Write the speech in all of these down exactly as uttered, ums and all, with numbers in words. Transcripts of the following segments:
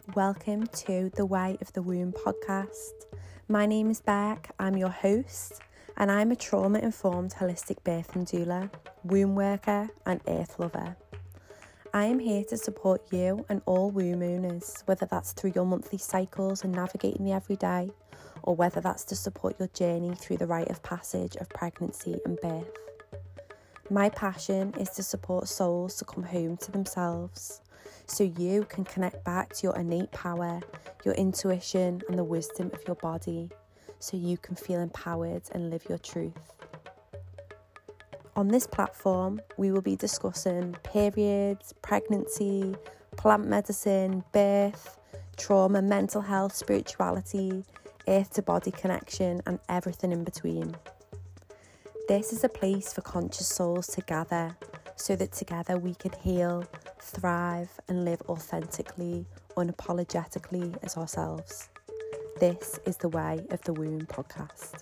Welcome to the Way of the Womb podcast. My name is Beck, I'm your host, and I'm a trauma-informed holistic birth and doula, womb worker and earth lover. I am here to support you and all womb owners, whether that's through your monthly cycles and navigating the everyday, or whether that's to support your journey through the rite of passage of pregnancy and birth. My passion is to support souls to come home to themselves, so you can connect back to your innate power, your intuition and the wisdom of your body, so you can feel empowered and live your truth. On this platform, we will be discussing periods, pregnancy, plant medicine, birth, trauma, mental health, spirituality, earth to body connection and everything in between. This is a place for conscious souls to gather so that together we can heal, thrive and live authentically, unapologetically as ourselves. This is the Way of the Womb podcast.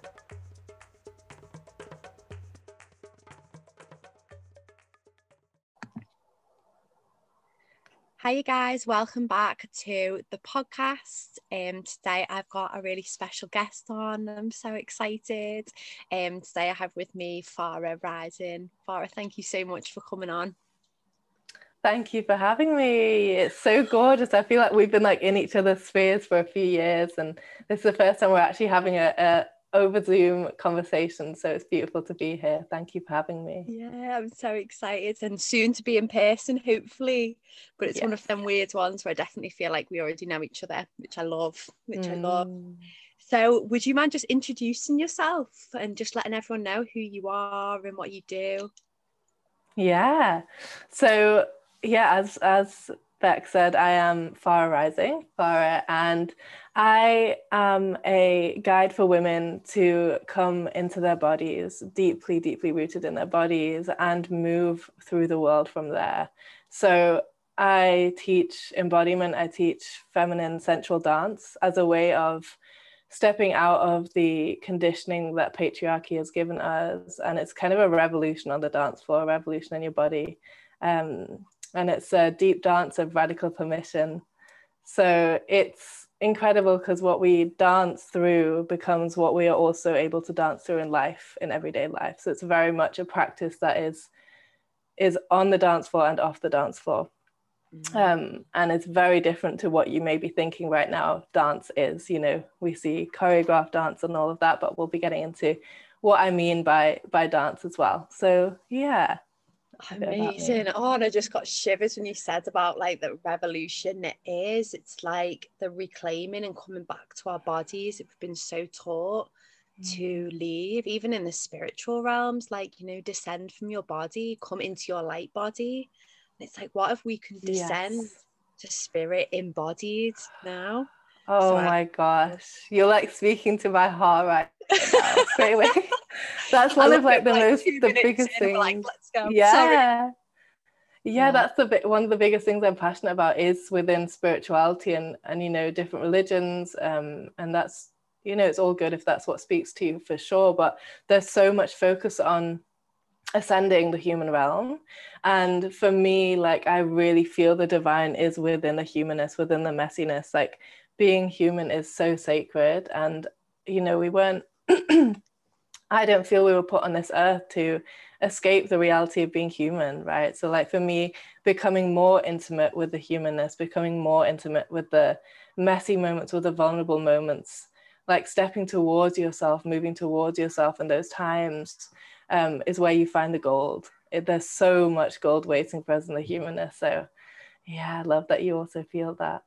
Hi you guys, welcome back to the podcast. Um, today I've got a really special guest on. I'm so excited. Um, today I have with me Farah Rising. Farah, thank you so much for coming on. Thank you for having me. It's so gorgeous. I feel like we've been like in each other's spheres for a few years, and this is the first time we're actually having a, a over Zoom conversation. So it's beautiful to be here. Thank you for having me. Yeah, I'm so excited, and soon to be in person, hopefully. But it's yes. one of them weird ones where I definitely feel like we already know each other, which I love. Which mm. I love. So, would you mind just introducing yourself and just letting everyone know who you are and what you do? Yeah. So. Yeah, as as Beck said, I am Farah Rising, Farah, and I am a guide for women to come into their bodies, deeply, deeply rooted in their bodies, and move through the world from there. So I teach embodiment, I teach feminine sensual dance as a way of stepping out of the conditioning that patriarchy has given us. And it's kind of a revolution on the dance floor, a revolution in your body. Um, And it's a deep dance of radical permission. So it's incredible because what we dance through becomes what we are also able to dance through in life, in everyday life. So it's very much a practice that is, is on the dance floor and off the dance floor. Mm-hmm. Um, and it's very different to what you may be thinking right now dance is. You know, we see choreographed dance and all of that, but we'll be getting into what I mean by, by dance as well. So yeah. Amazing. Oh, and I just got shivers when you said about like the revolution it is. It's like the reclaiming and coming back to our bodies. We've been so taught mm. to leave, even in the spiritual realms, like, you know, descend from your body, come into your light body. And it's like, what if we can descend yes. to spirit embodied now? Oh so my I- gosh, you're like speaking to my heart right now. Straight away. That's one of like the like most the biggest things. Like, let's go. Yeah. Sorry. Yeah, yeah, that's the bit one of the biggest things I'm passionate about is within spirituality and and you know different religions. Um, and that's you know it's all good if that's what speaks to you for sure. But there's so much focus on ascending the human realm, and for me, like I really feel the divine is within the humanness, within the messiness. Like being human is so sacred, and you know we weren't. I don't feel we were put on this earth to escape the reality of being human, right? So like for me, becoming more intimate with the humanness, becoming more intimate with the messy moments, with the vulnerable moments, like stepping towards yourself, moving towards yourself in those times um, is where you find the gold. It, there's so much gold waiting for us in the humanness. So yeah, I love that you also feel that.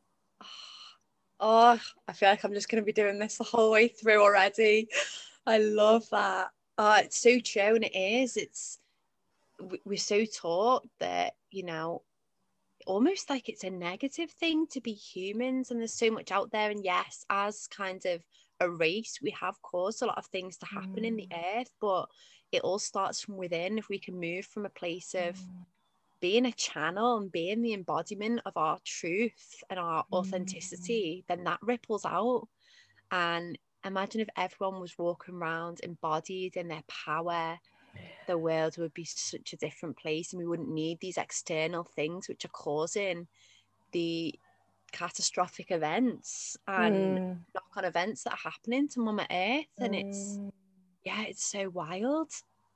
Oh, I feel like I'm just going to be doing this the whole way through already. I love that. Oh, it's so true, and it is. It's we're so taught that, you know, almost like it's a negative thing to be humans, and there's so much out there. And yes, as kind of a race, we have caused a lot of things to happen mm. in the earth, but it all starts from within. If we can move from a place of mm. being a channel and being the embodiment of our truth and our authenticity, mm. then that ripples out. And imagine if everyone was walking around embodied in their power, the world would be such a different place, and we wouldn't need these external things which are causing the catastrophic events and mm. knock-on events that are happening to Mama Earth, and it's Mm. yeah it's so wild,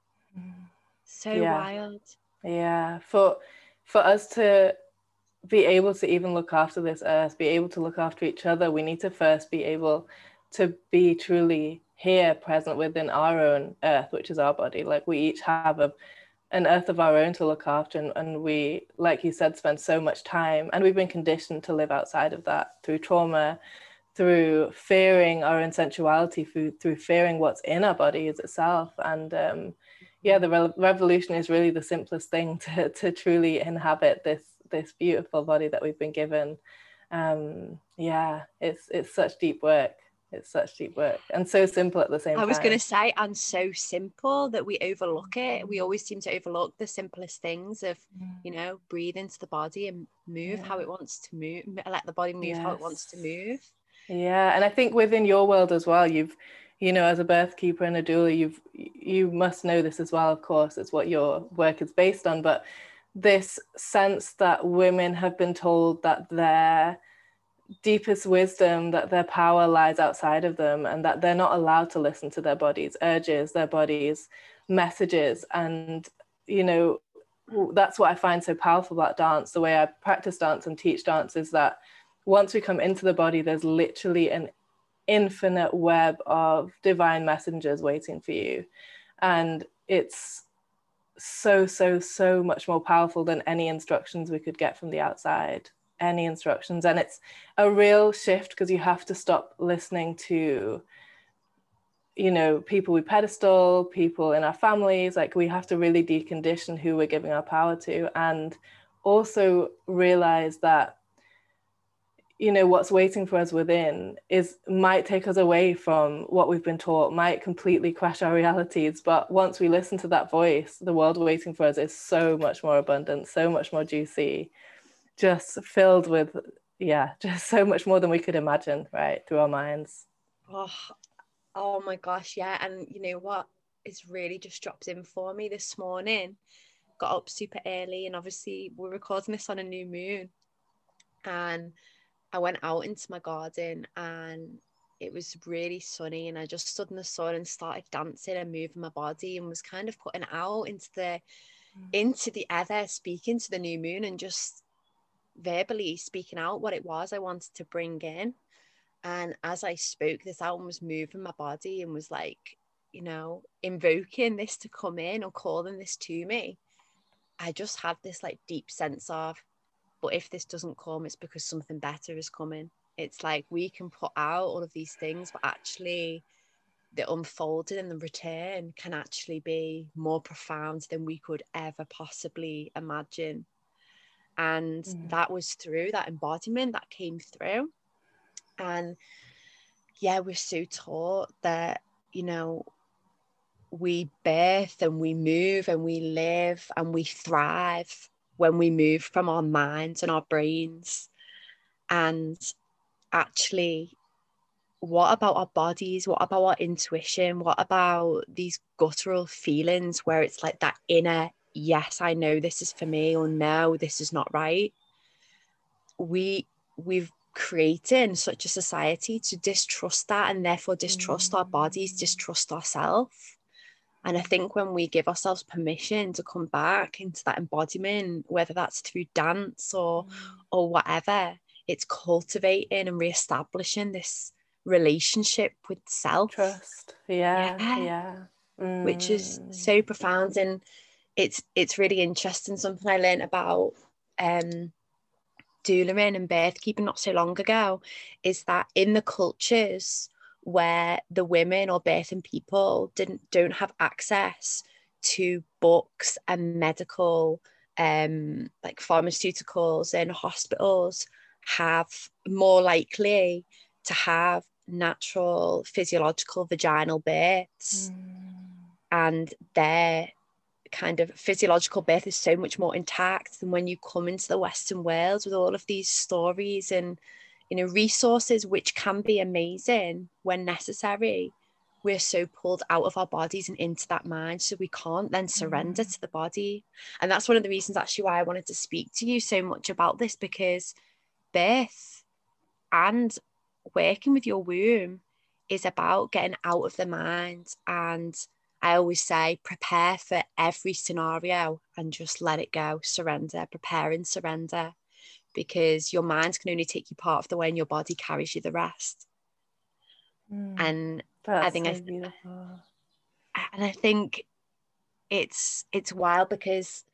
so Yeah. wild. Yeah, for for us to be able to even look after this earth, be able to look after each other, we need to first be able to be truly here, present within our own earth, which is our body. Like, we each have a an earth of our own to look after, and, and we, like you said, spend so much time, and we've been conditioned to live outside of that through trauma, through fearing our own sensuality, through, through fearing what's in our bodies itself. And um, yeah, the re- revolution is really the simplest thing to, to truly inhabit this this beautiful body that we've been given. Um, yeah, it's it's such deep work. It's such deep work, and so simple at the same time. I was going to say, and so simple that we overlook it. We always seem to overlook the simplest things of, you know, breathe into the body and move Yeah. how it wants to move, let the body move Yes. how it wants to move. Yeah, and I think within your world as well, you've, you know, as a birth keeper and a doula, you've you must know this as well. Of course, it's what your work is based on, but this sense that women have been told that their deepest wisdom, that their power lies outside of them, and that they're not allowed to listen to their body's urges, their body's messages. And, you know, that's what I find so powerful about dance. The way I practice dance and teach dance is that once we come into the body, there's literally an infinite web of divine messengers waiting for you. And it's so, so, so much more powerful than any instructions we could get from the outside. Any instructions. And it's a real shift, because you have to stop listening to, you know, people we pedestal, people in our families. Like, we have to really decondition who we're giving our power to, and also realize that, you know, what's waiting for us within is might take us away from what we've been taught, might completely crash our realities. But once we listen to that voice, the world waiting for us is so much more abundant, so much more juicy, just filled with, yeah, just so much more than we could imagine, right, through our minds. Oh, oh my gosh, yeah. And you know what? It's really just dropped in for me this morning. Got up super early, and obviously we're recording this on a new moon. And I went out into my garden, and it was really sunny, and I just stood in the sun and started dancing and moving my body, and was kind of putting out into the mm. into the ether, speaking to the new moon, and just verbally speaking out what it was I wanted to bring in. And as I spoke this out and was moving my body and was like, you know, invoking this to come in or calling this to me, I just had this like deep sense of, but if this doesn't come, it's because something better is coming. It's like we can put out all of these things, but actually the unfolding and the return can actually be more profound than we could ever possibly imagine. And mm. that was through that embodiment that came through. And yeah, we're so taught that, you know, we birth and we move and we live and we thrive when we move from our minds and our brains. And actually, what about our bodies? What about our intuition? What about these guttural feelings where it's like that inner, yes, I know this is for me, or no, this is not right? We, we've created such a society to distrust that, and therefore distrust mm. our bodies, distrust ourselves. And I think when we give ourselves permission to come back into that embodiment, whether that's through dance or mm. or whatever, it's cultivating and reestablishing this relationship with self. Trust. Yeah. Yeah. yeah. Mm. Which is so profound. And it's it's really interesting. Something I learned about um doulaing and birth keeping not so long ago is that in the cultures where the women or birthing people didn't don't have access to books and medical um like pharmaceuticals, and hospitals have more likely to have natural physiological vaginal births, mm. and their kind of physiological birth is so much more intact than when you come into the Western world with all of these stories and, you know, resources, which can be amazing when necessary. We're so pulled out of our bodies and into that mind, so we can't then surrender mm. to the body. And that's one of the reasons actually why I wanted to speak to you so much about this, because birth And working with your womb is about getting out of the mind. And I always say, prepare for every scenario and just let it go. Surrender, prepare and surrender, because your mind can only take you part of the way and your body carries you the rest. Mm, and that's I think so I, beautiful. And I think it's it's wild because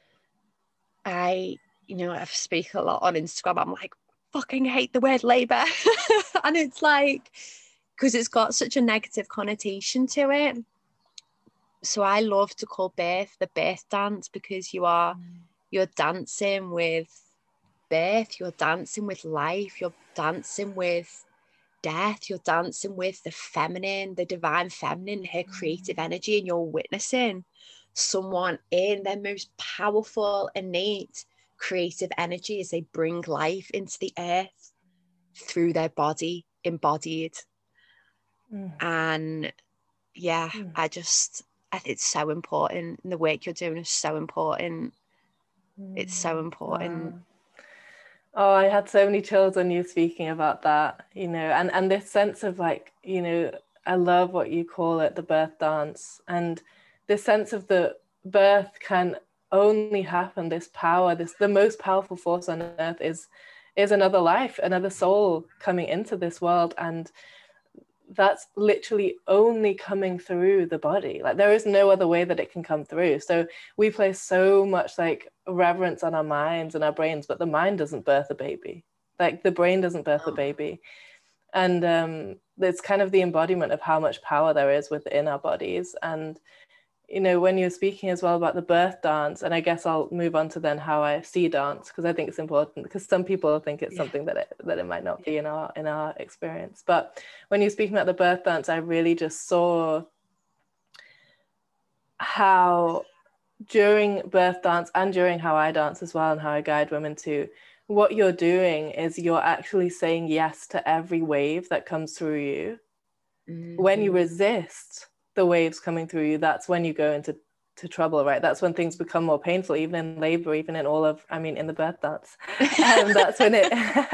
I, you know, I speak a lot on Instagram. I'm like, fucking hate the word labor. And it's like, because it's got such a negative connotation to it. So I love to call birth the birth dance, because you are, mm. you're dancing with birth, you're dancing with life, you're dancing with death, you're dancing with the feminine, the divine feminine, her creative energy, and you're witnessing someone in their most powerful, innate, creative energy as they bring life into the earth through their body, embodied. Mm. And yeah, mm. I just, I think it's so important. And the work you're doing is so important. Mm. It's so important. Wow. Oh, I had so many chills when you were speaking about that, you know, and, and this sense of like, you know, I love what you call it, the birth dance. And this sense of the birth can only happen, this power, this, the most powerful force on earth is, is another life, another soul coming into this world. And that's literally only coming through the body. Like there is no other way that it can come through. So we place so much like reverence on our minds and our brains, but the mind doesn't birth a baby. Like the brain doesn't birth a baby. And um, it's kind of the embodiment of how much power there is within our bodies. And you know, when you're speaking as well about the birth dance, and I guess I'll move on to then how I see dance, because I think it's important, because some people think it's yeah. something that it, that it might not be in our in our experience. But when you're speaking about the birth dance, I really just saw how during birth dance and during how I dance as well, and how I guide women to, what you're doing is you're actually saying yes to every wave that comes through you. Mm-hmm. When you resist the waves coming through you, that's when you go into to trouble, right? That's when things become more painful, even in labor, even in all of, I mean, in the birth dance. And um, that's when it,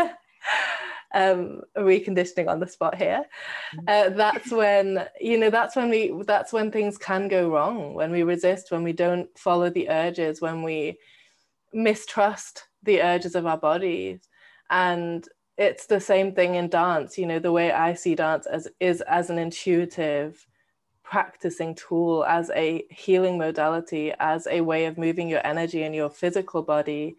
um, reconditioning on the spot here. Uh, that's when, you know, that's when we, that's when things can go wrong, when we resist, when we don't follow the urges, when we mistrust the urges of our bodies. And it's the same thing in dance. You know, the way I see dance as is as an intuitive practicing tool, as a healing modality, as a way of moving your energy in your physical body,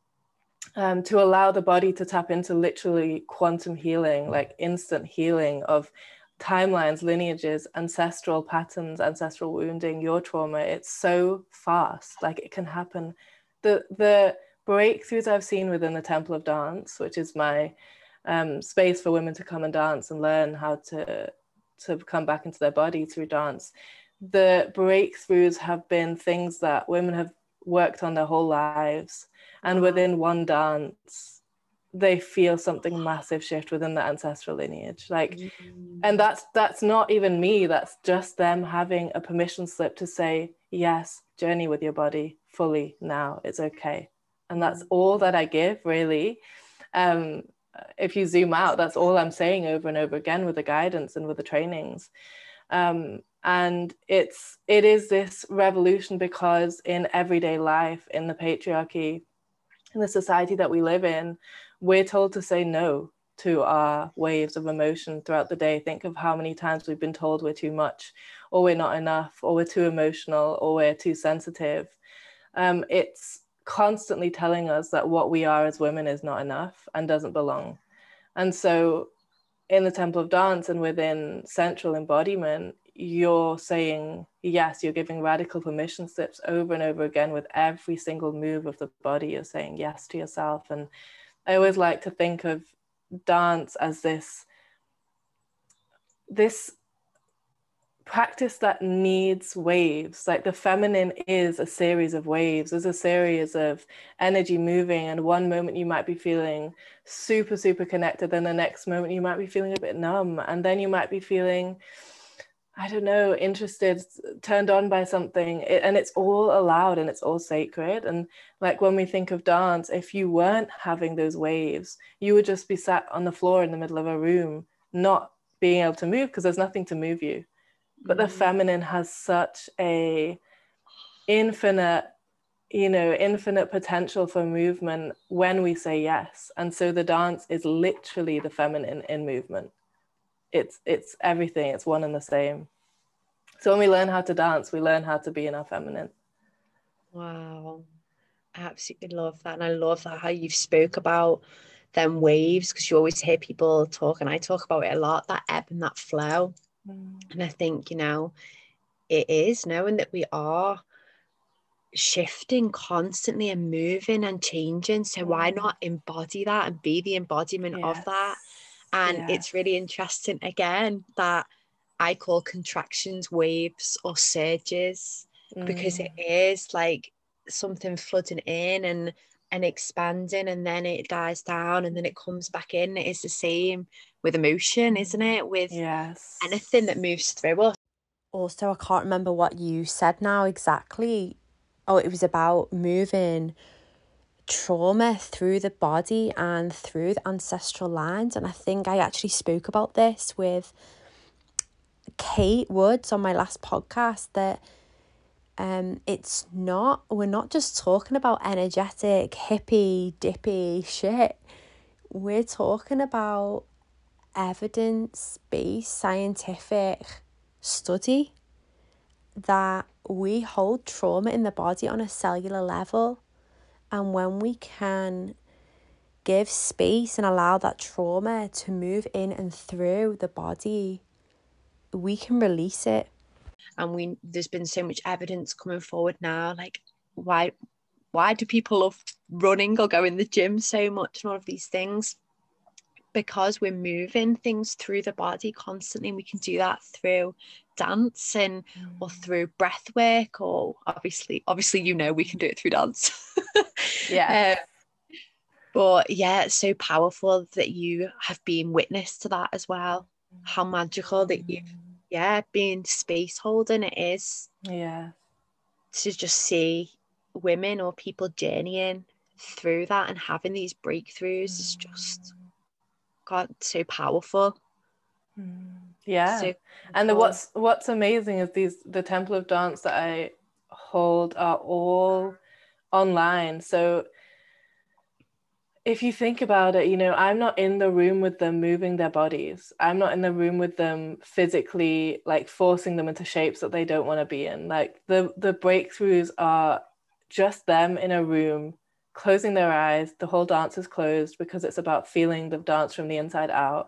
um, to allow the body to tap into literally quantum healing, like instant healing of timelines, lineages, ancestral patterns, ancestral wounding, your trauma. It's so fast, like it can happen. The the breakthroughs I've seen within the Temple of Dance, which is my um, space for women to come and dance and learn how to to come back into their body through dance. The breakthroughs have been things that women have worked on their whole lives. And within one dance, they feel something massive shift within the ancestral lineage. Like, mm-hmm. and that's that's not even me, that's just them having a permission slip to say, yes, journey with your body fully now, it's okay. And that's all that I give, really. Um, if you zoom out, that's all I'm saying over and over again with the guidance and with the trainings. Um, and it's, it is this revolution, because in everyday life, in the patriarchy, in the society that we live in, we're told to say no to our waves of emotion throughout the day. Think of how many times we've been told we're too much, or we're not enough, or we're too emotional, or we're too sensitive. Um, it's constantly telling us that what we are as women is not enough and doesn't belong. And so in the Temple of Dance and within central embodiment, you're saying yes, you're giving radical permission slips over and over again with every single move of the body. You're saying yes to yourself. And I always like to think of dance as this, this practice that needs waves. Like the feminine is a series of waves. There's a series of energy moving, and one moment you might be feeling super, super connected, then the next moment you might be feeling a bit numb, and then you might be feeling I don't know, interested, turned on by something, it, and it's all allowed and it's all sacred. And like when we think of dance, if you weren't having those waves, you would just be sat on the floor in the middle of a room, not being able to move because there's nothing to move you. But the feminine has such a infinite, you know, infinite potential for movement when we say yes. And so the dance is literally the feminine in movement. It's it's everything. It's one and the same. So when we learn how to dance, we learn how to be in our feminine. Wow. I absolutely love that. And I love that how you've spoke about them waves, because you always hear people talk, and I talk about it a lot, that ebb and that flow. Mm. And I think, you know, it is knowing that we are shifting constantly and moving and changing. So mm. why not embody that and be the embodiment yes. of that? And yes. it's really interesting, again, that I call contractions waves or surges, mm. because it is like something flooding in and and expanding, and then it dies down and then it comes back in. It is the same with emotion, isn't it? With yes. anything that moves through us. Also, I can't remember what you said now exactly. Oh, it was about moving trauma through the body and through the ancestral lines. And I think I actually spoke about this with Kate Woods on my last podcast, that um it's not, we're not just talking about energetic hippie dippy shit. We're talking about evidence-based scientific study that we hold trauma in the body on a cellular level. And when we can give space and allow that trauma to move in and through the body, we can release it. And we there's been so much evidence coming forward now, like why why do people love running or go in the gym so much and all of these things? Because we're moving things through the body constantly. We can do that through dance and mm. or through breath work, or obviously obviously you know we can do it through dance. Yeah. um, but yeah, it's so powerful that you have been witness to that as well. How magical that you've yeah being space holding it is. Yeah. To just see women or people journeying through that and having these breakthroughs is just, God, so powerful. Yeah. So and the, what's what's amazing is these the Temple of Dance that I hold are all online. So if you think about it, you know, I'm not in the room with them moving their bodies. I'm not in the room with them physically, like forcing them into shapes that they don't want to be in. Like the the breakthroughs are just them in a room, closing their eyes. The whole dance is closed because it's about feeling the dance from the inside out,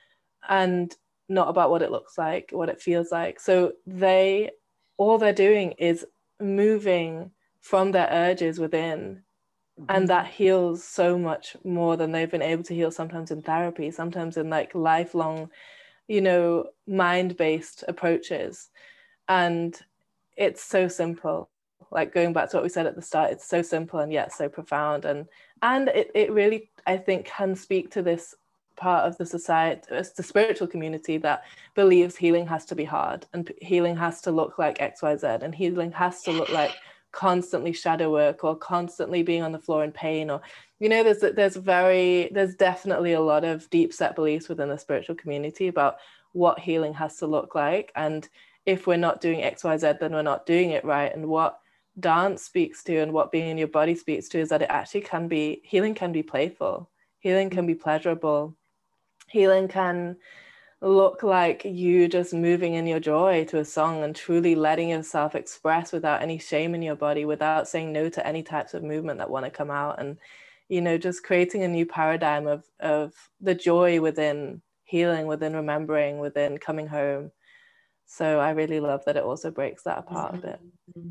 and not about what it looks like, what it feels like. So they, all they're doing is moving from their urges within. And that heals so much more than they've been able to heal sometimes in therapy, sometimes in like lifelong, you know, mind-based approaches. And it's so simple. Like going back to what we said at the start, it's so simple and yet so profound. And and it, it really, I think, can speak to this part of the society, it's the spiritual community that believes healing has to be hard and healing has to look like X Y Z and healing has to look like constantly shadow work or constantly being on the floor in pain, or you know there's there's very there's definitely a lot of deep set beliefs within the spiritual community about what healing has to look like, and if we're not doing X Y Z then we're not doing it right. And what dance speaks to and what being in your body speaks to is that it actually can be, healing can be playful, healing can be pleasurable, healing can look like you just moving in your joy to a song and truly letting yourself express without any shame in your body, without saying no to any types of movement that want to come out, and you know just creating a new paradigm of of the joy within healing, within remembering, within coming home. So I really love that it also breaks that apart a bit.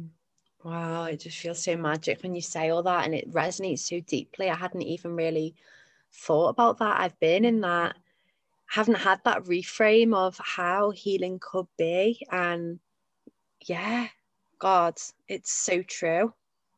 Wow, it just feels so magic when you say all that, and it resonates so deeply. I hadn't even really thought about that. I've been in that, haven't had that reframe of how healing could be. And yeah, God, it's so true.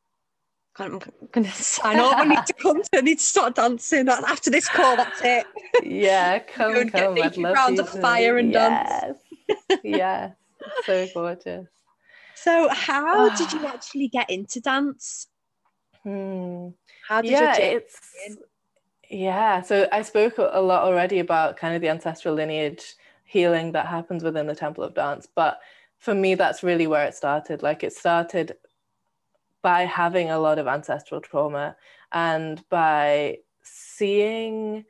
I'm gonna sign off. I need to come to, I need to start dancing after this call. That's it. Yeah, come, come. Get naked around the fire and yes. dance. Yes. So gorgeous. So how did you actually get into dance? Hmm. How did Yeah, your journey it's begin? yeah. So I spoke a lot already about kind of the ancestral lineage healing that happens within the Temple of Dance, but for me, that's really where it started. Like it started by having a lot of ancestral trauma and by seeing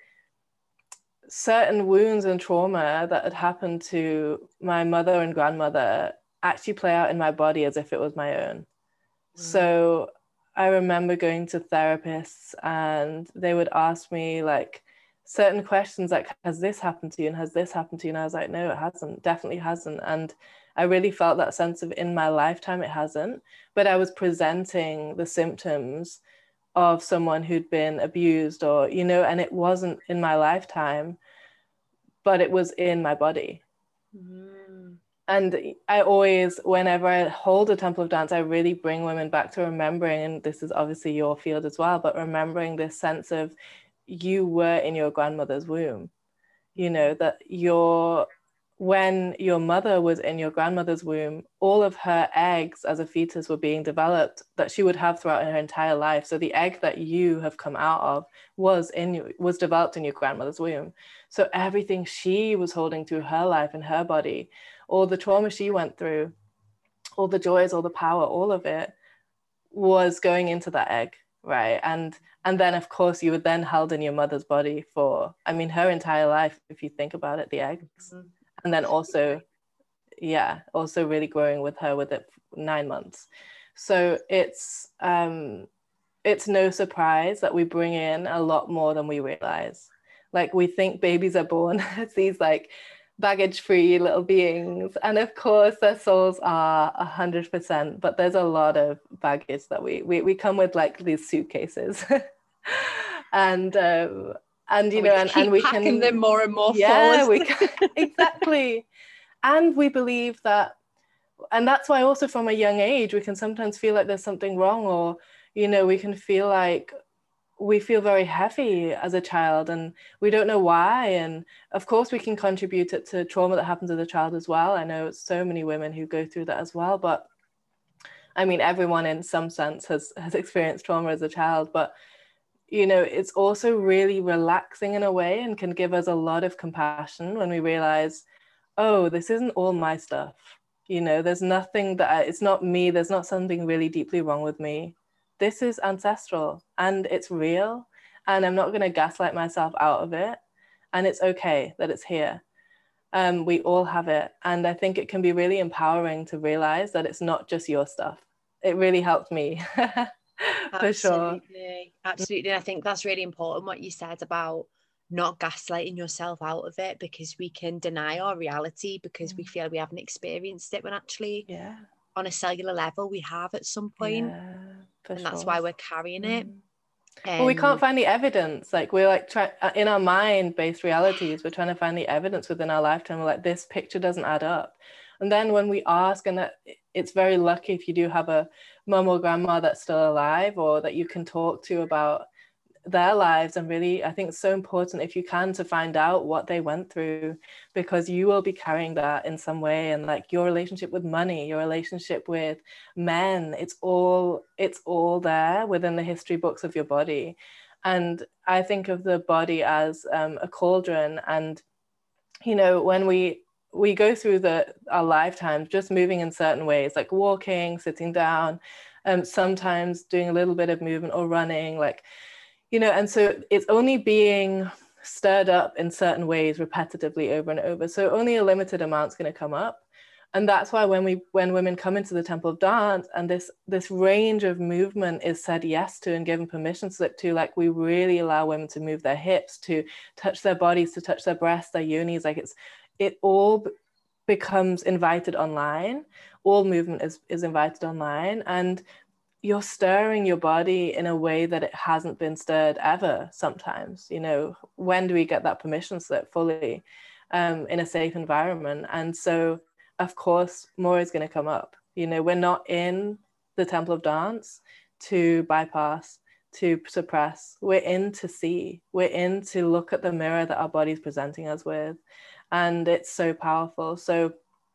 certain wounds and trauma that had happened to my mother and grandmother actually play out in my body as if it was my own. Mm. So I remember going to therapists and they would ask me like certain questions like, has this happened to you? And has this happened to you? And I was like, no, it hasn't, definitely hasn't. And I really felt that sense of in my lifetime, it hasn't, but I was presenting the symptoms of someone who'd been abused or, you know, and it wasn't in my lifetime, but it was in my body. Mm. And I always, whenever I hold a Temple of Dance, I really bring women back to remembering, and this is obviously your field as well, but remembering this sense of you were in your grandmother's womb, you know, that you're, when your mother was in your grandmother's womb, all of her eggs as a fetus were being developed that she would have throughout her entire life. So the egg that you have come out of was in was developed in your grandmother's womb. So everything she was holding through her life and her body, all the trauma she went through, all the joys, all the power, all of it was going into that egg, right? And and then of course you were then held in your mother's body for, I mean, her entire life, if you think about it, the eggs. Mm-hmm. And then also, yeah, also really growing with her with it nine months. So it's um, it's no surprise that we bring in a lot more than we realize. Like we think babies are born as these like baggage-free little beings. And of course their souls are a hundred percent, but there's a lot of baggage that we, we, we come with like these suitcases. and um, And, you and know, and, and we packing can them more and more yeah, forward. we can, exactly. And we believe that, and that's why also from a young age, we can sometimes feel like there's something wrong, or, you know, we can feel like we feel very heavy as a child and we don't know why. And of course we can contribute it to trauma that happens as a child as well. I know so many women who go through that as well, but I mean, everyone in some sense has, has experienced trauma as a child, but you know, it's also really relaxing in a way and can give us a lot of compassion when we realize, oh, this isn't all my stuff. You know, there's nothing that I, it's not me. There's not something really deeply wrong with me. This is ancestral and it's real. And I'm not going to gaslight myself out of it. And it's okay that it's here. Um, we all have it. And I think it can be really empowering to realize that it's not just your stuff. It really helped me. For absolutely, sure. Absolutely. And I think that's really important what you said about not gaslighting yourself out of it, because we can deny our reality because mm. we feel we haven't experienced it when actually yeah. on a cellular level we have at some point. Yeah, and sure. That's why we're carrying mm. it. Um, well, we can't find the evidence. Like we're like trying in our mind-based realities, we're trying to find the evidence within our lifetime. We're like, this picture doesn't add up. And then when we ask, and that it's very lucky if you do have a mum or grandma that's still alive or that you can talk to about their lives. And really, I think it's so important if you can to find out what they went through, because you will be carrying that in some way. And like your relationship with money, your relationship with men, it's all it's all there within the history books of your body. And I think of the body as um, a cauldron. And you know, when we we go through the our lifetimes just moving in certain ways, like walking, sitting down, um, sometimes doing a little bit of movement or running, like, you know, and so it's only being stirred up in certain ways repetitively over and over. So only a limited amount's going to come up. And that's why when we when women come into the Temple of Dance and this this range of movement is said yes to and given permission slip to, like we really allow women to move their hips, to touch their bodies, to touch their breasts, their yonis, like it's it all becomes invited online. All movement is, is invited online, and you're stirring your body in a way that it hasn't been stirred ever sometimes. You know, when do we get that permission slip fully um, in a safe environment? And so, of course, more is going to come up. You know, we're not in the Temple of Dance to bypass, to suppress. We're in to see. We're in to look at the mirror that our body's presenting us with. And it's so powerful. So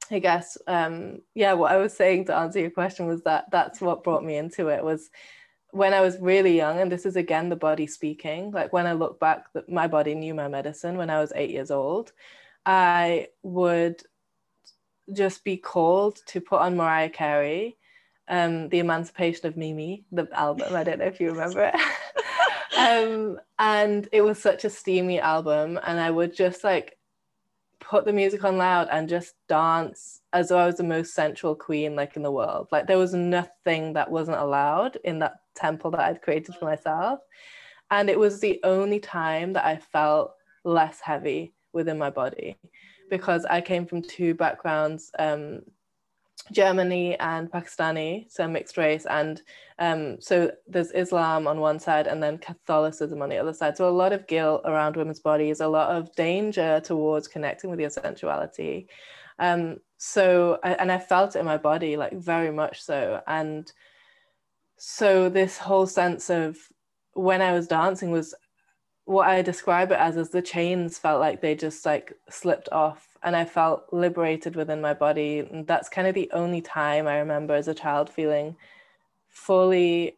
I guess, um, yeah, what I was saying to answer your question was that that's what brought me into it, was when I was really young, and this is again the body speaking, like when I look back, my body knew my medicine. When I was eight years old, I would just be called to put on Mariah Carey, um, The Emancipation of Mimi, the album. I don't know if you remember it. um, and it was such a steamy album, and I would just like put the music on loud and just dance as though I was the most sensual queen like in the world. Like there was nothing that wasn't allowed in that temple that I'd created for myself. And it was the only time that I felt less heavy within my body, because I came from two backgrounds, um, Germany and Pakistani, so mixed race. And um, so there's Islam on one side and then Catholicism on the other side. So a lot of guilt around women's bodies, a lot of danger towards connecting with your sensuality. Um, so, I, and I felt it in my body, like very much so. And so this whole sense of when I was dancing was what I describe it as, is the chains felt like they just like slipped off, and I felt liberated within my body. And that's kind of the only time I remember as a child feeling fully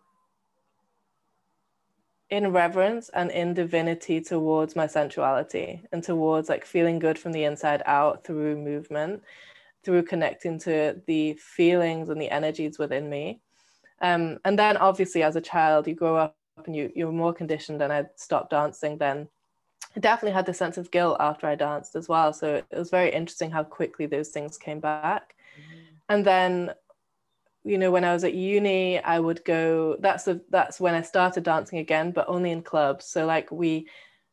in reverence and in divinity towards my sensuality, and towards like feeling good from the inside out through movement, through connecting to the feelings and the energies within me. Um, and then obviously as a child, you grow up and you, you're more conditioned, and I stopped dancing then. I definitely had the sense of guilt after I danced as well. So it was very interesting how quickly those things came back. Mm-hmm. And then, you know, when I was at uni, I would go, that's the, that's when I started dancing again, but only in clubs. So like we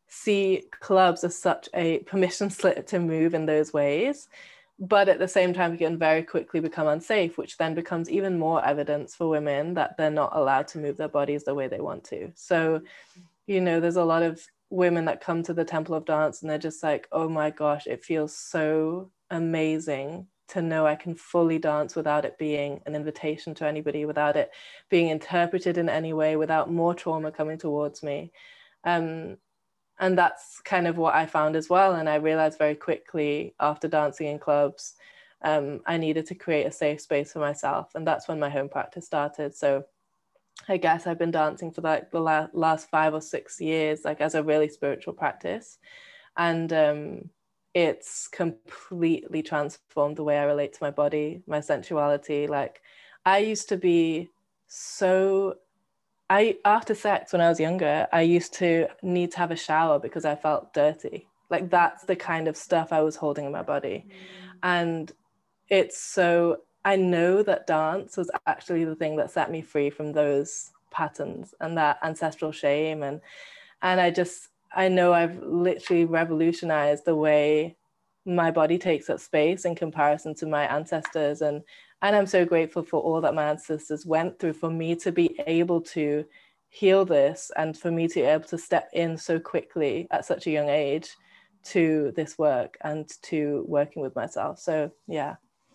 see clubs as such a permission slip to move in those ways. But at the same time, you can very quickly become unsafe, which then becomes even more evidence for women that they're not allowed to move their bodies the way they want to. So, you know, there's a lot of women that come to the Temple of Dance and they're just like, oh my gosh, it feels so amazing to know I can fully dance without it being an invitation to anybody, without it being interpreted in any way, without more trauma coming towards me. Um, And that's kind of what I found as well. And I realized very quickly after dancing in clubs, um, I needed to create a safe space for myself. And that's when my home practice started. So I guess I've been dancing for like the la- last five or six years, like as a really spiritual practice. And um, it's completely transformed the way I relate to my body, my sensuality. Like I used to be so... I, after sex when I was younger, I used to need to have a shower because I felt dirty. Like that's the kind of stuff I was holding in my body. Mm. And it's so, I know that dance was actually the thing that set me free from those patterns and that ancestral shame. And, and I just, I know I've literally revolutionized the way my body takes up space in comparison to my ancestors. And And I'm so grateful for all that my ancestors went through for me to be able to heal this, and for me to be able to step in so quickly at such a young age to this work and to working with myself. So, yeah.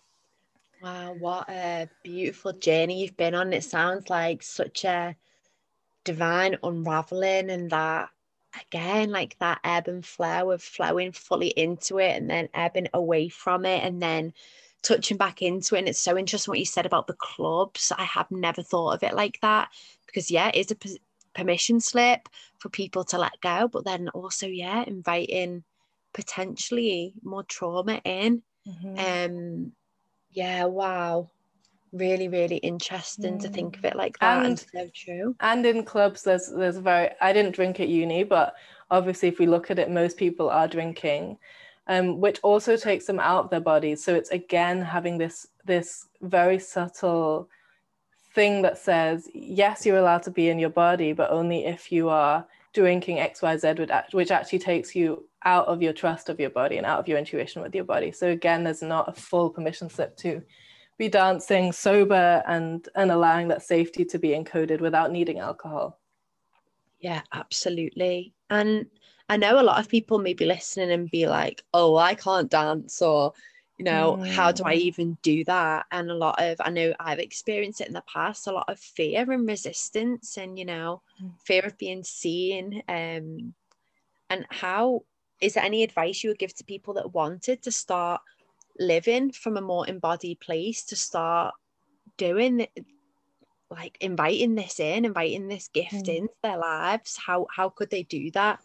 Wow, what a beautiful journey you've been on. It sounds like such a divine unraveling, and that, again, like that ebb and flow of flowing fully into it and then ebbing away from it and then touching back into it. And it's so interesting what you said about the clubs. I have never thought of it like that, because yeah, it is a p- permission slip for people to let go, but then also, yeah, inviting potentially more trauma in. Mm-hmm. Um, yeah, wow. Really, really interesting mm. to think of it like that. And, and so true. And in clubs, there's there's very, I didn't drink at uni, but obviously if we look at it, most people are drinking. Um, which also takes them out of their bodies. So it's again having this this very subtle thing that says, yes, you're allowed to be in your body, but only if you are drinking X Y Z, which actually takes you out of your trust of your body and out of your intuition with your body. So again, there's not a full permission slip to be dancing sober and, and allowing that safety to be encoded without needing alcohol. Yeah, absolutely. And I know a lot of people may be listening and be like, oh, I can't dance, or, you know, mm. how do I even do that? And a lot of, I know I've experienced it in the past, a lot of fear and resistance and, you know, mm. fear of being seen. Um, and how, is there any advice you would give to people that wanted to start living from a more embodied place to start doing, like inviting this in, inviting this gift mm. into their lives? How how could they do that?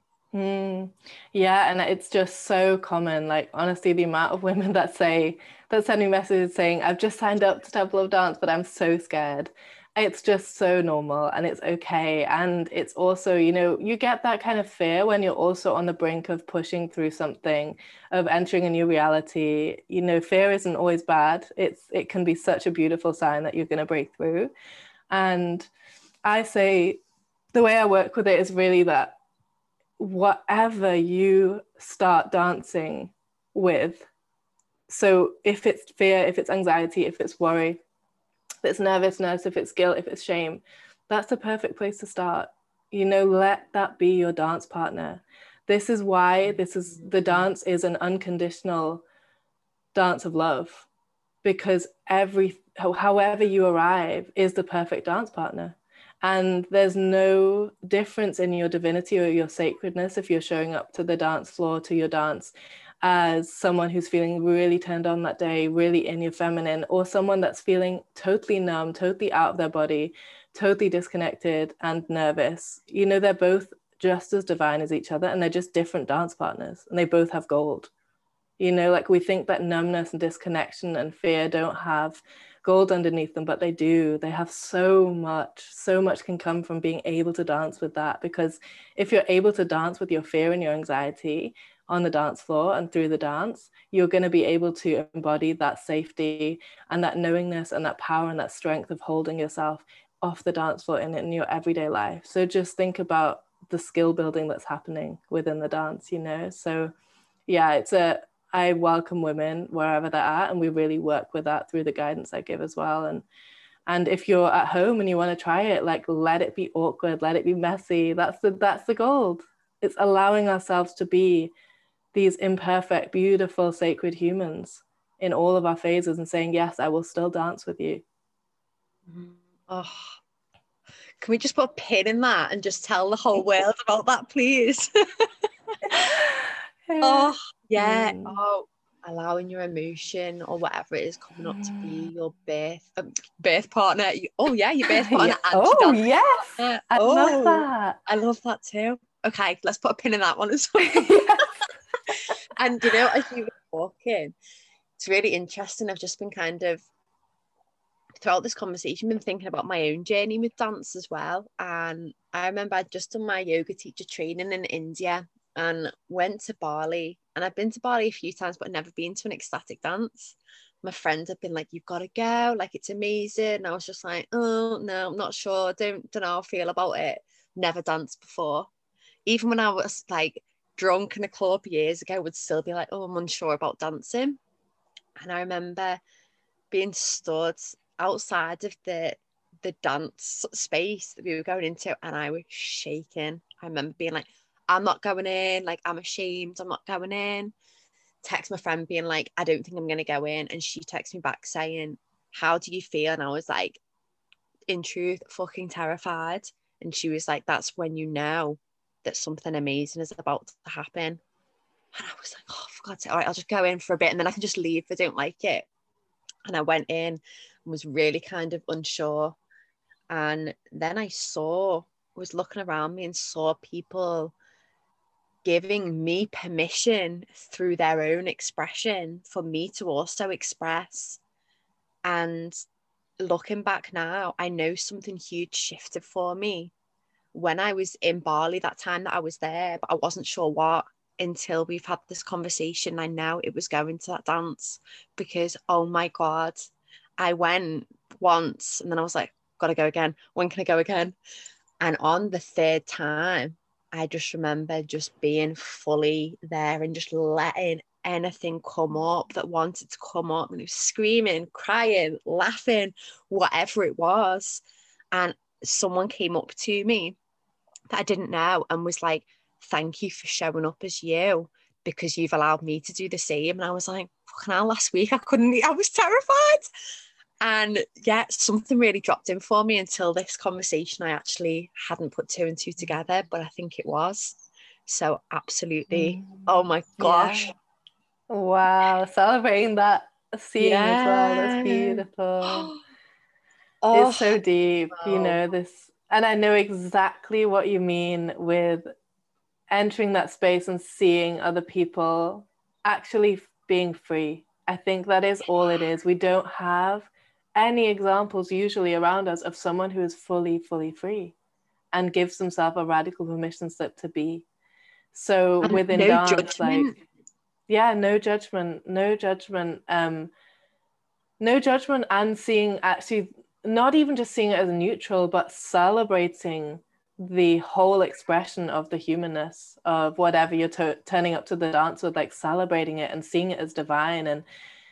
Mm, yeah, and it's just so common. Like, honestly, the amount of women that say, that send me messages saying, I've just signed up to Temple of Dance, but I'm so scared. It's just so normal, and it's okay. And it's also, you know, you get that kind of fear when you're also on the brink of pushing through something, of entering a new reality. You know, fear isn't always bad. It's it can be such a beautiful sign that you're going to break through. And I say, the way I work with it is really that whatever you start dancing with, so if it's fear, if it's anxiety, if it's worry, if it's nervousness, if it's guilt, if it's shame, that's the perfect place to start. You know, let that be your dance partner. This is why this is the dance is an unconditional dance of love, because every however you arrive is the perfect dance partner. And there's no difference in your divinity or your sacredness if you're showing up to the dance floor, to your dance, as someone who's feeling really turned on that day, really in your feminine, or someone that's feeling totally numb, totally out of their body, totally disconnected and nervous. You know, they're both just as divine as each other, and they're just different dance partners, and they both have gold. You know, like we think that numbness and disconnection and fear don't have gold underneath them, but they do. They have so much, so much can come from being able to dance with that. Because if you're able to dance with your fear and your anxiety on the dance floor and through the dance, you're going to be able to embody that safety and that knowingness and that power and that strength of holding yourself off the dance floor in, in your everyday life. So just think about the skill building that's happening within the dance, you know? So yeah, it's a, I welcome women wherever they're at, and we really work with that through the guidance I give as well. And and if you're at home and you want to try it, like, let it be awkward, let it be messy. That's the that's the gold. It's allowing ourselves to be these imperfect, beautiful, sacred humans in all of our phases, and saying, yes, I will still dance with you. Oh, can we just put a pin in that and just tell the whole world about that, please? Oh, yeah. Mm. Oh, allowing your emotion or whatever it is coming up to be your birth um, birth partner. Oh, yeah, your birth partner. Yeah. Oh, yes. Partner. I oh, love that. I love that too. Okay, let's put a pin in that one as well. And, you know, as you were talking, it's really interesting. I've just been kind of, throughout this conversation, been thinking about my own journey with dance as well. And I remember I'd just done my yoga teacher training in India and went to Bali. And I've been to Bali a few times, but never been to an ecstatic dance. My friends have been like, you've got to go, like, it's amazing. And I was just like, oh, no, I'm not sure. Don't, don't know how I feel about it. Never danced before. Even when I was like drunk in a club years ago, I would still be like, oh, I'm unsure about dancing. And I remember being stood outside of the the dance space that we were going into, and I was shaking. I remember being like, I'm not going in, like, I'm ashamed, I'm not going in. Text my friend being like, I don't think I'm going to go in. And she texted me back saying, how do you feel? And I was like, in truth, fucking terrified. And she was like, that's when you know that something amazing is about to happen. And I was like, oh, for God's sake, all right, I'll just go in for a bit and then I can just leave if I don't like it. And I went in and was really kind of unsure. And then I saw, was looking around me and saw people giving me permission through their own expression for me to also express. And looking back now, I know something huge shifted for me when I was in Bali that time that I was there, but I wasn't sure what until we've had this conversation. I know it was going to that dance because, oh my God, I went once and then I was like, gotta go again. When can I go again? And on the third time, I just remember just being fully there and just letting anything come up that wanted to come up, and it was screaming, crying, laughing, whatever it was. And someone came up to me that I didn't know and was like, thank you for showing up as you, because you've allowed me to do the same. And I was like, fucking hell, last week I couldn't, I was terrified. And yeah, something really dropped in for me until this conversation. I actually hadn't put two and two together, but I think it was. So absolutely. Mm. Oh my gosh. Yeah. Wow, celebrating that seeing as well. That's Yeah. beautiful. Oh, It's so deep, you wow. know, this, and I know exactly what you mean with entering that space and seeing other people actually being free. I think that is all it is. We don't have any examples usually around us of someone who is fully, fully free and gives themselves a radical permission slip to be. So And within no dance, like, judgment. yeah, no judgment, no judgment, um, no judgment, and seeing actually not even just seeing it as neutral, but celebrating the whole expression of the humanness of whatever you're t- turning up to the dance with, like celebrating it and seeing it as divine. And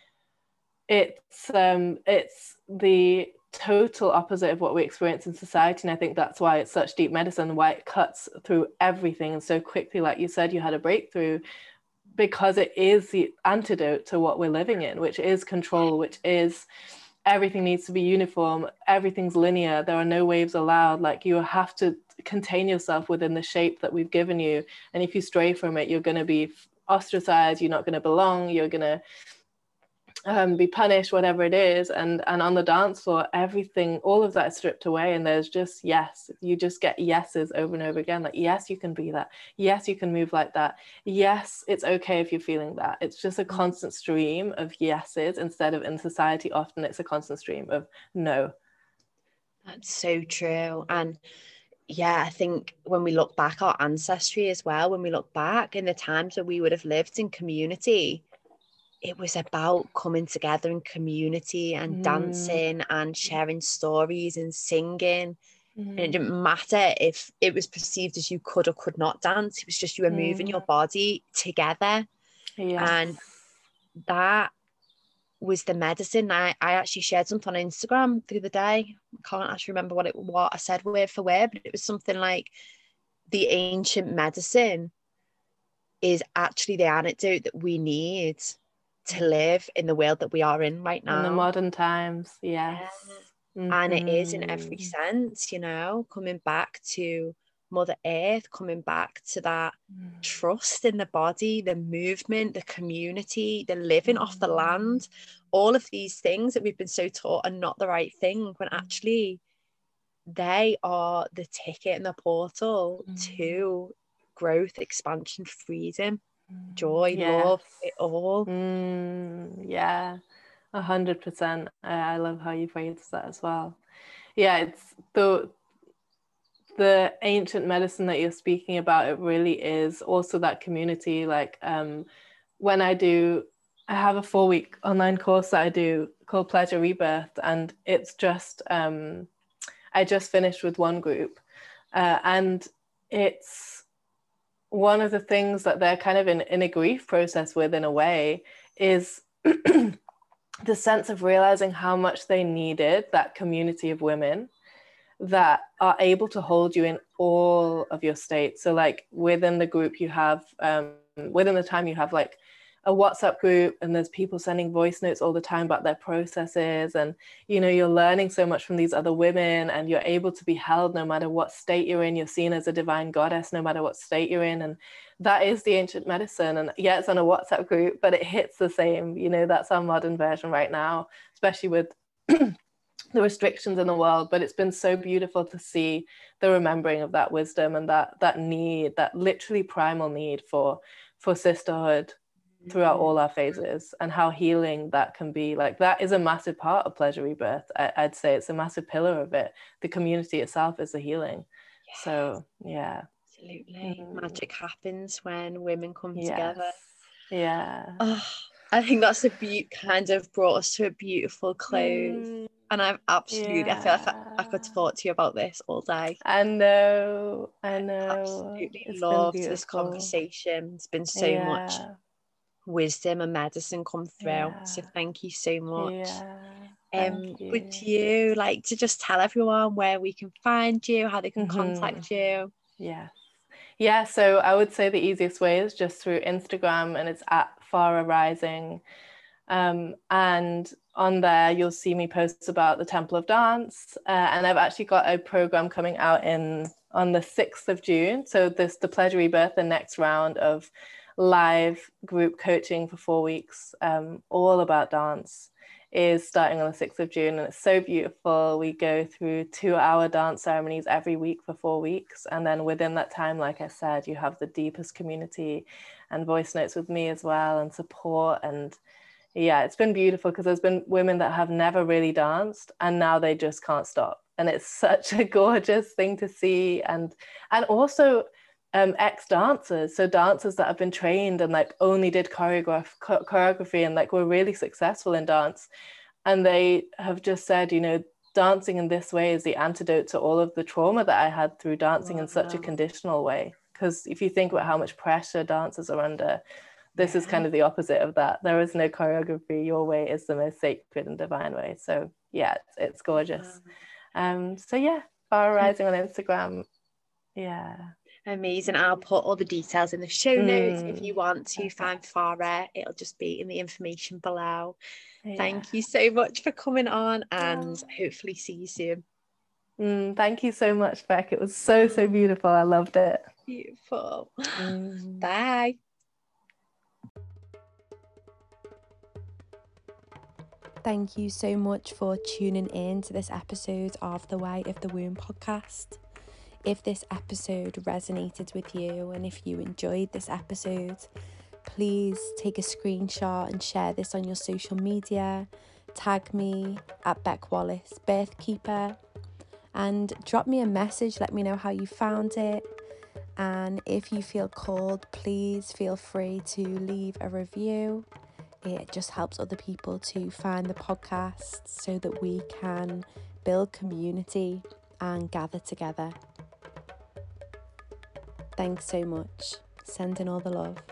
it's um it's the total opposite of what we experience in society, and I think that's why it's such deep medicine, why it cuts through everything and so quickly. Like you said, you had a breakthrough because it is the antidote to what we're living in, which is control, which is everything needs to be uniform, everything's linear, there are no waves allowed. Like, you have to contain yourself within the shape that we've given you, and if you stray from it, you're going to be ostracized, you're not going to belong, you're going to um, be punished, whatever it is. And and on the dance floor, everything, all of that is stripped away, and there's just yes. You just get yeses over and over again. Like, yes, you can be that. Yes, you can move like that. Yes, it's okay if you're feeling that. It's just a constant stream of yeses, instead of, in society, often it's a constant stream of no. That's so true. And yeah, I think when we look back our ancestry as well, when we look back in the times that we would have lived in community, it was about coming together in community and Mm. dancing and sharing stories and singing. Mm. And it didn't matter if it was perceived as you could or could not dance. It was just you were Mm. moving your body together. Yes. And that was the medicine. I, I actually shared something on Instagram the other day. I can't actually remember what it what I said word for word, but it was something like, the ancient medicine is actually the antidote that we need to live in the world that we are in right now. In the modern times, yes. Yeah. Mm-hmm. And it is in every sense, you know, coming back to Mother Earth, coming back to that mm. trust in the body, the movement, the community, the living mm. off the land, all of these things that we've been so taught are not the right thing, when actually they are the ticket and the portal mm. to growth, expansion, freedom, joy, yes. love, it all. Mm, yeah, a hundred percent. I love how you phrase that as well. Yeah, it's the the ancient medicine that you're speaking about. It really is also that community. Like, um, when I do, I have a four week online course that I do called Pleasure Rebirth, and it's just um, I just finished with one group, uh, and it's one of the things that they're kind of in, in a grief process with, in a way, is the sense of realizing how much they needed that community of women that are able to hold you in all of your states. So like within the group you have, um, within the time you have like a WhatsApp group, and there's people sending voice notes all the time about their processes, and you know, you're learning so much from these other women, and you're able to be held no matter what state you're in. You're seen as a divine goddess no matter what state you're in, and that is the ancient medicine. And yeah, it's on a WhatsApp group, but it hits the same. You know, that's our modern version right now, especially with the restrictions in the world. But it's been so beautiful to see the remembering of that wisdom and that that need, that literally primal need for for sisterhood throughout all our phases, and how healing that can be. Like, that is a massive part of Pleasure Rebirth. I, I'd say it's a massive pillar of it. The community itself is the healing. Yes. So yeah, absolutely. Mm. Magic happens when women come yes. together. Yeah. Oh, I think that's a be- kind of brought us to a beautiful close. Mm. And I've absolutely, yeah. I feel like I, I could talk to you about this all day. I know, I know. Absolutely it's loved this conversation. It's been so yeah. much wisdom and medicine come through. Yeah. So thank you so much. Yeah, um, you. Would you like to just tell everyone where we can find you, how they can mm-hmm. contact you? Yeah. Yeah, so I would say the easiest way is just through Instagram, and it's at Farah Rising. Um, and on there, you'll see me post about the Temple of Dance. Uh, and I've actually got a program coming out in on the sixth of June. So this, the Pleasure Rebirth, the next round of live group coaching for four weeks, um, all about dance, is starting on the sixth of June, and it's so beautiful. We go through two hour dance ceremonies every week for four weeks. And then within that time, like I said, you have the deepest community and voice notes with me as well, and support. And yeah, it's been beautiful because there's been women that have never really danced and now they just can't stop. And it's such a gorgeous thing to see. And, and also, Um, ex-dancers, so dancers that have been trained and like only did choreograph cho- choreography and like were really successful in dance, and they have just said, you know, dancing in this way is the antidote to all of the trauma that I had through dancing wow. in such a conditional way. Because if you think about how much pressure dancers are under, this yeah. is kind of the opposite of that. There is no choreography. Your way is the most sacred and divine way. So yeah, it's, it's gorgeous. Wow. Um, so yeah, Farah Rising on Instagram. Yeah. Amazing. I'll put all the details in the show notes. Mm. If you want to find Farah, it'll just be in the information below. Yeah. Thank you so much for coming on, and yeah. hopefully see you soon. Mm, thank you so much, Beck. It was so, so beautiful. I loved it. Beautiful. Mm. Bye. Thank you so much for tuning in to this episode of the Way of the Womb podcast. If this episode resonated with you, and if you enjoyed this episode, please take a screenshot and share this on your social media. Tag me at Beck Wallace Birthkeeper and drop me a message. Let me know how you found it. And if you feel called, please feel free to leave a review. It just helps other people to find the podcast so that we can build community and gather together. Thanks so much. Sending all the love.